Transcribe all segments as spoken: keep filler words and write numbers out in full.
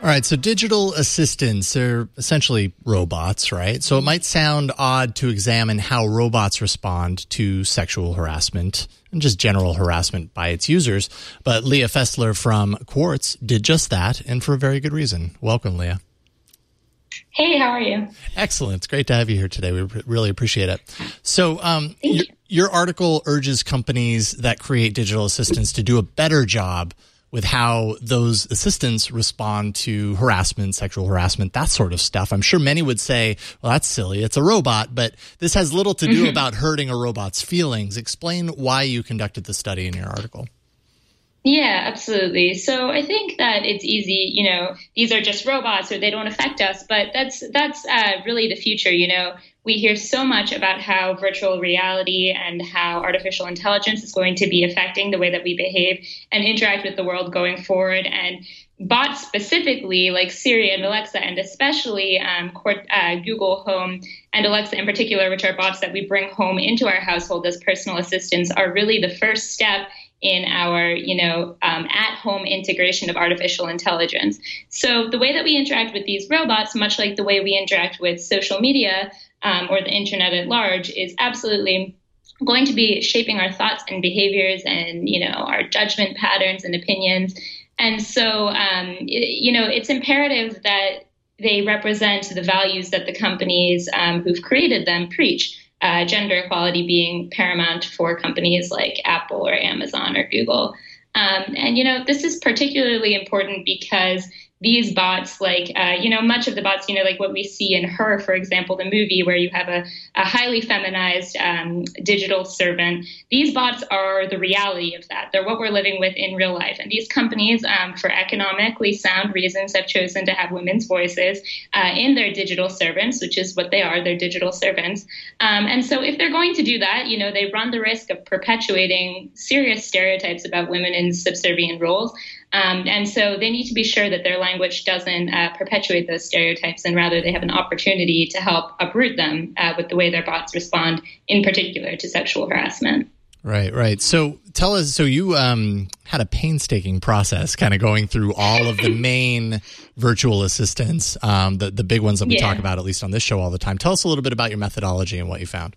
All right, so digital assistants are essentially robots, right? So it might sound odd to examine how robots respond to sexual harassment and just general harassment by its users. But Leah Fessler from Quartz did just that, and for a very good reason. Welcome, Leah. Hey, how are you? Excellent. It's great to have you here today. We really appreciate it. So um, Thank your, you. your article urges companies that create digital assistants to do a better job with how those assistants respond to harassment, sexual harassment, that sort of stuff. I'm sure many would say, well, that's silly. It's a robot, but this has little to do Mm-hmm. about hurting a robot's feelings. Explain why you conducted the study in your article. Yeah, absolutely. So I think that it's easy, you know, these are just robots or they don't affect us, but that's that's uh, really the future. You know, we hear so much about how virtual reality and how artificial intelligence is going to be affecting the way that we behave and interact with the world going forward. And bots specifically, like Siri and Alexa, and especially um, uh, Google Home and Alexa in particular, which are bots that we bring home into our household as personal assistants, are really the first step in our, you know, um, at-home integration of artificial intelligence. So the way that we interact with these robots, much like the way we interact with social media um, or the internet at large, is absolutely going to be shaping our thoughts and behaviors and, you know, our judgment patterns and opinions. And so, um, it, you know, it's imperative that they represent the values that the companies um, who've created them preach. Uh, gender equality being paramount for companies like Apple or Amazon or Google. Um, and, you know, this is particularly important because these bots, like, uh, you know, much of the bots, you know, like what we see in Her, for example, the movie where you have a, a highly feminized um, digital servant. These bots are the reality of that. They're what we're living with in real life. And these companies, um, for economically sound reasons, have chosen to have women's voices uh, in their digital servants, which is what they are, they're digital servants. Um, and so if they're going to do that, you know, they run the risk of perpetuating serious stereotypes about women in subservient roles. Um, and so they need to be sure that their language doesn't uh, perpetuate those stereotypes, and rather they have an opportunity to help uproot them uh, with the way their bots respond, in particular to sexual harassment. Right, right. So tell us, so you um, had a painstaking process kind of going through all of the main virtual assistants, um, the, the big ones that we Yeah. talk about, at least on this show all the time. Tell us a little bit about your methodology and what you found.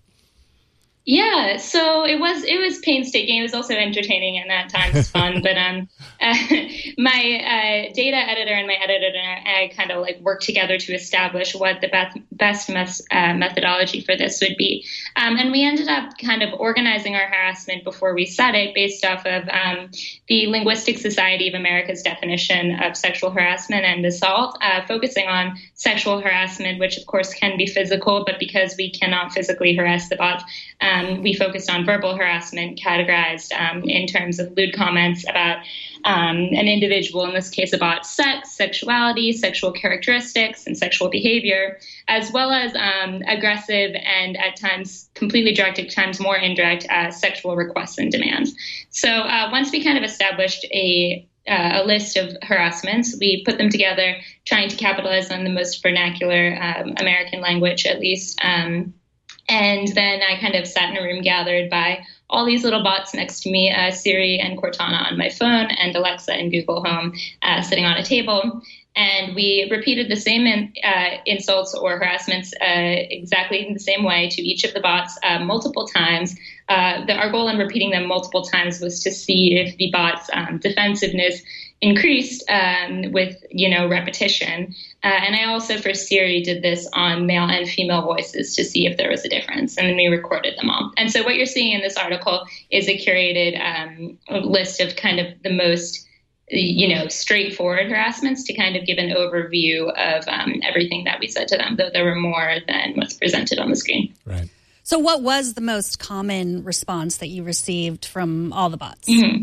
Yeah, so it was it was painstaking. It was also entertaining and at times fun. But um, uh, my uh, data editor and my editor and I kind of like worked together to establish what the best best mes- uh, methodology for this would be. Um, and we ended up kind of organizing our harassment before we set it based off of um, the Linguistic Society of America's definition of sexual harassment and assault, uh, focusing on sexual harassment, which of course can be physical, but because we cannot physically harass the bots. Um, Um, we focused on verbal harassment, categorized um, in terms of lewd comments about um, an individual, in this case about sex, sexuality, sexual characteristics, and sexual behavior, as well as um, aggressive and at times completely direct, at times more indirect uh, sexual requests and demands. So uh, once we kind of established a Uh, a list of harassments, we put them together, trying to capitalize on the most vernacular um, American language, at least. Um, and then I kind of sat in a room gathered by all these little bots next to me, uh, Siri and Cortana on my phone, and Alexa and Google Home uh, sitting on a table. And we repeated the same in, uh, insults or harassments uh, exactly in the same way to each of the bots uh, multiple times. Uh, the, our goal in repeating them multiple times was to see if the bot's um, defensiveness increased um, with, you know, repetition. Uh, and I also, for Siri, did this on male and female voices to see if there was a difference. And then we recorded them all. And so what you're seeing in this article is a curated um, list of kind of the most, you know, straightforward harassments to kind of give an overview of um, everything that we said to them, though there were more than what's presented on the screen. Right. So what was the most common response that you received from all the bots? Mm-hmm.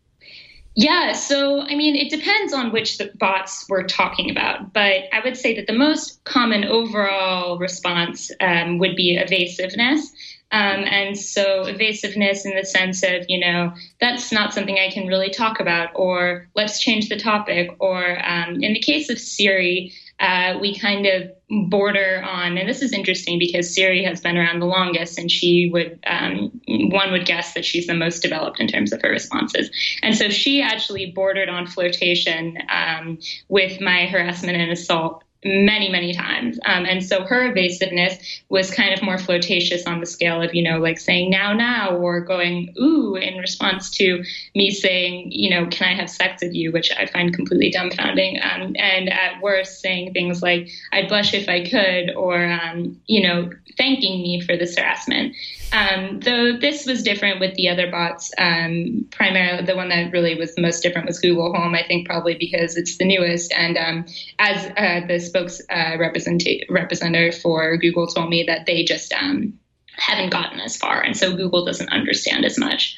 Yeah, so, I mean, it depends on which the bots we're talking about, but I would say that the most common overall response um, would be evasiveness. Um, and so evasiveness in the sense of, you know, that's not something I can really talk about, or let's change the topic. Or um, in the case of Siri, uh, we kind of border on, and this is interesting because Siri has been around the longest, and she would, um, one would guess that she's the most developed in terms of her responses. And so she actually bordered on flirtation um, with my harassment and assault many, many times. Um, and so her evasiveness was kind of more flirtatious on the scale of, you know, like saying now, now, or going, ooh, in response to me saying, you know, can I have sex with you, which I find completely dumbfounding. Um, and at worst, saying things like, I'd blush if I could, or, um, you know, thanking me for this harassment. Um, though this was different with the other bots, um, primarily the one that really was the most different was Google Home, I think probably because it's the newest. And um, as uh, the spokes uh, represent- representative for Google told me that they just um, haven't gotten as far. And so Google doesn't understand as much.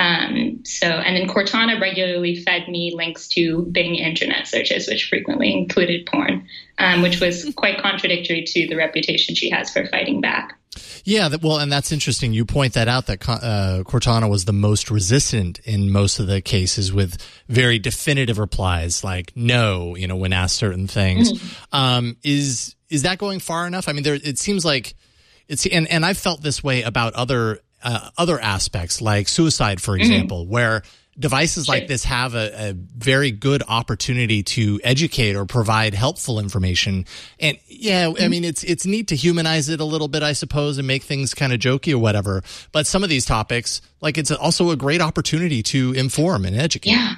Um, so, and then Cortana regularly fed me links to Bing internet searches, which frequently included porn, um, which was quite contradictory to the reputation she has for fighting back. Yeah, that, well, and that's interesting. You point that out, that uh, Cortana was the most resistant in most of the cases with very definitive replies like no, you know, when asked certain things. Mm-hmm. Um, is is that going far enough? I mean, there it seems like it's, and, and I've felt this way about other uh, other aspects like suicide, for example, mm-hmm. where devices like this have a, a very good opportunity to educate or provide helpful information. And yeah, I mean, it's it's neat to humanize it a little bit, I suppose, and make things kind of jokey or whatever. But some of these topics, like it's also a great opportunity to inform and educate. Yeah.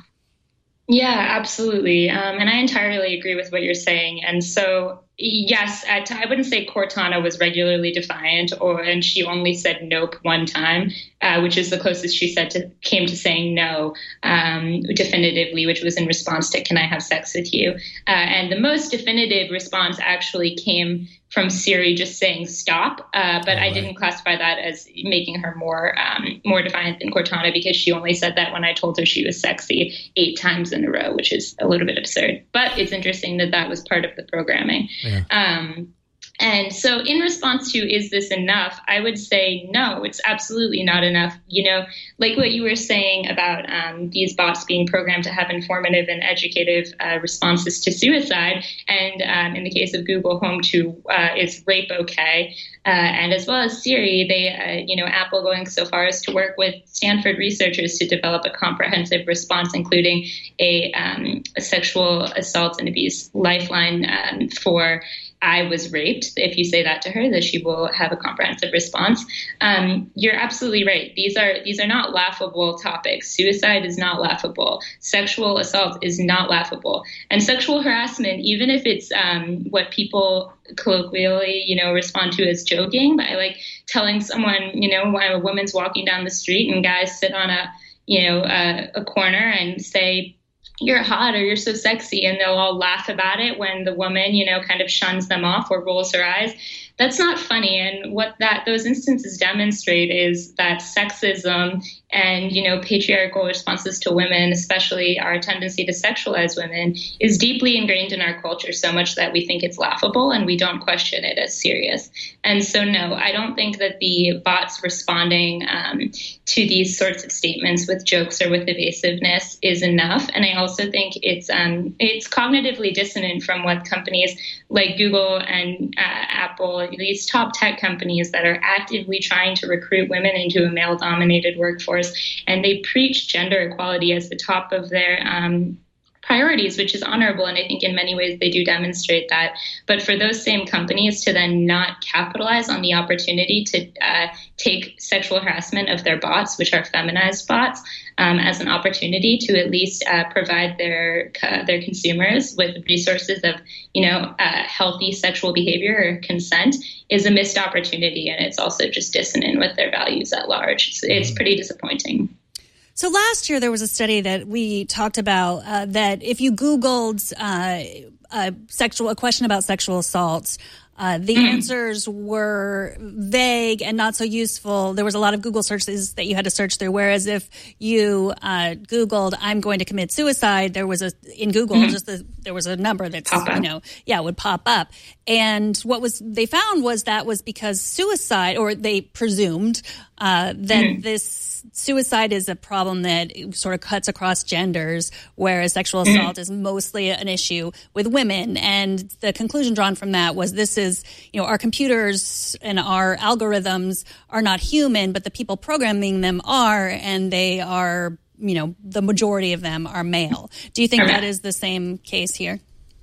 Yeah, absolutely. Um, and I entirely agree with what you're saying. And so, yes, at, I wouldn't say Cortana was regularly defiant, or and she only said nope one time, uh, which is the closest she said to came to saying no um, definitively, which was in response to "Can I have sex with you?" Uh, and the most definitive response actually came from Siri just saying stop, uh, but right. I didn't classify that as making her more um, more defiant than Cortana, because she only said that when I told her she was sexy eight times in a row, which is a little bit absurd. But it's interesting that that was part of the programming. Yeah. Um, and so in response to, is this enough? I would say, no, it's absolutely not enough. You know, like what you were saying about um, these bots being programmed to have informative and educative uh, responses to suicide. And um, in the case of Google Home, to uh, is rape okay? Uh, and as well as Siri, they, uh, you know, Apple going so far as to work with Stanford researchers to develop a comprehensive response, including a, um, a sexual assault and abuse lifeline um, for I was raped. If you say that to her, that she will have a comprehensive response. Um, you're absolutely right. These are these are not laughable topics. Suicide is not laughable. Sexual assault is not laughable. And sexual harassment, even if it's um, what people colloquially, you know, respond to as joking, by like telling someone, you know, when a woman's walking down the street and guys sit on a, you know, a, a corner and say, you're hot or you're so sexy, and they'll all laugh about it when the woman, you know, kind of shuns them off or rolls her eyes. That's not funny. And what that those instances demonstrate is that sexism and, you know, patriarchal responses to women, especially our tendency to sexualize women, is deeply ingrained in our culture, so much that we think it's laughable and we don't question it as serious. And so, no, I don't think that the bots responding um, to these sorts of statements with jokes or with evasiveness is enough. And I also think it's um, it's cognitively dissonant from what companies like Google and uh, Apple, these top tech companies that are actively trying to recruit women into a male-dominated workforce, and they preach gender equality as the top of their um, priorities, which is honorable, and I think in many ways they do demonstrate that. But for those same companies to then not capitalize on the opportunity to uh, take sexual harassment of their bots, which are feminized bots, um, as an opportunity to at least uh, provide their uh, their consumers with resources of, you know, uh, healthy sexual behavior or consent, is a missed opportunity, and it's also just dissonant with their values at large. It's, it's pretty disappointing. So last year there was a study that we talked about uh, that if you Googled uh, a sexual a question about sexual assault, uh, the mm. answers were vague and not so useful. There was a lot of Google searches that you had to search through. Whereas if you uh, Googled "I'm going to commit suicide," there was a in Google mm. just the, there was a number that's you know yeah would pop up. And what was they found was that was because suicide, or they presumed uh, that mm-hmm. this suicide is a problem that sort of cuts across genders, whereas sexual assault mm-hmm. is mostly an issue with women. And the conclusion drawn from that was this is, you know, our computers and our algorithms are not human, but the people programming them are, and they are, you know, the majority of them are male. Do you think that is the same case here?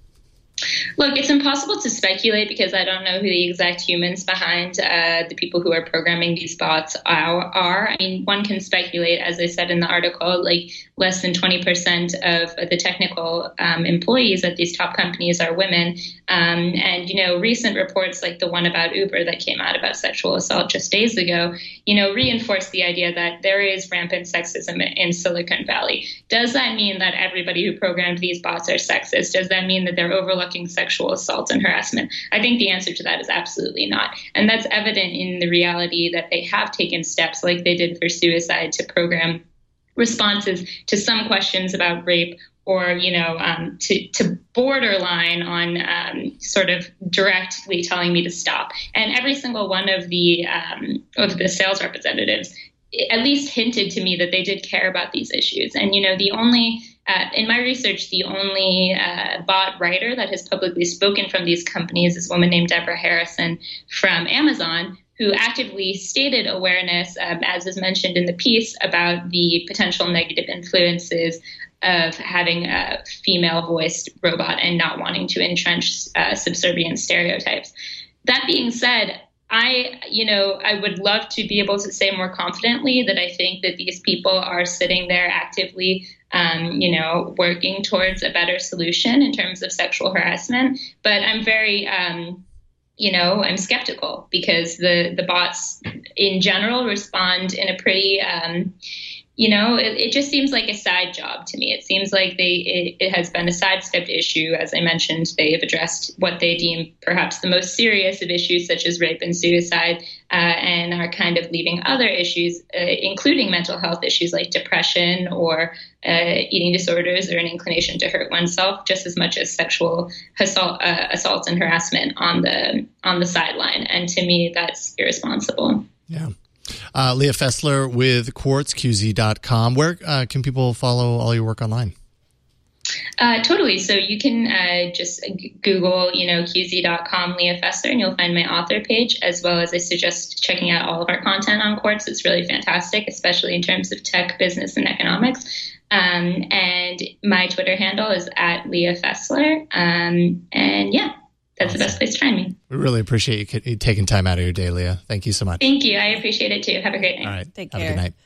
Look, it's impossible to speculate because I don't know who the exact humans behind uh, the people who are programming these bots are, are. I mean, one can speculate, as I said in the article, like less than twenty percent of the technical um, employees at these top companies are women. Um, and, you know, recent reports like the one about Uber that came out about sexual assault just days ago, you know, reinforce the idea that there is rampant sexism in Silicon Valley. Does that mean that everybody who programmed these bots are sexist? Does that mean that they're overlooking sexual assault and harassment? I think the answer to that is absolutely not. And that's evident in the reality that they have taken steps like they did for suicide to program responses to some questions about rape or, you know, um, to, to borderline on um, sort of directly telling me to stop. And every single one of the um, of the sales representatives at least hinted to me that they did care about these issues. And, you know, the only Uh, in my research, the only uh, bot writer that has publicly spoken from these companies is a woman named Deborah Harrison from Amazon, who actively stated awareness, um, as is mentioned in the piece, about the potential negative influences of having a female-voiced robot and not wanting to entrench uh, subservient stereotypes. That being said, I, you know, I would love to be able to say more confidently that I think that these people are sitting there actively, um, you know, working towards a better solution in terms of sexual harassment. But I'm very, um, you know, I'm skeptical because the, the bots in general respond in a pretty, um, you know, it, it just seems like a side job to me. It seems like they it, it has been a sidestepped issue. As I mentioned, they have addressed what they deem perhaps the most serious of issues, such as rape and suicide, uh, and are kind of leaving other issues, uh, including mental health issues like depression or uh, eating disorders or an inclination to hurt oneself, just as much as sexual assault, uh, assault and harassment on the on the sideline. And to me, that's irresponsible. Yeah. Uh, Leah Fessler with Quartz Q Z dot com. Where uh, can people follow all your work online? Uh, totally. So you can uh, just Google, you know, Q Z dot com Leah Fessler, and you'll find my author page, as well as I suggest checking out all of our content on Quartz. It's really fantastic, especially in terms of tech, business, and economics. Um, and my Twitter handle is at Leah Fessler. Um, and yeah. That's awesome. The best place to find me. We really appreciate you taking time out of your day, Leah. Thank you so much. Thank you. I appreciate it too. Have a great night. All right. Take Have care. a good night.